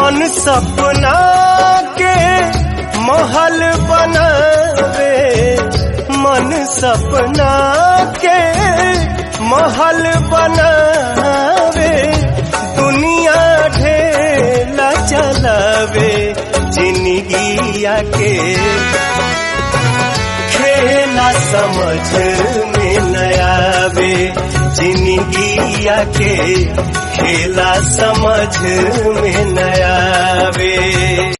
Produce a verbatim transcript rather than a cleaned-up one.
मन सपना के महल बनावे, मन सपना के महल बनावे, दुनिया ढेला चलावे, जिंदगिया के खेला समझ में न आवे, जिंदगिया के खेला समझ में न आवे।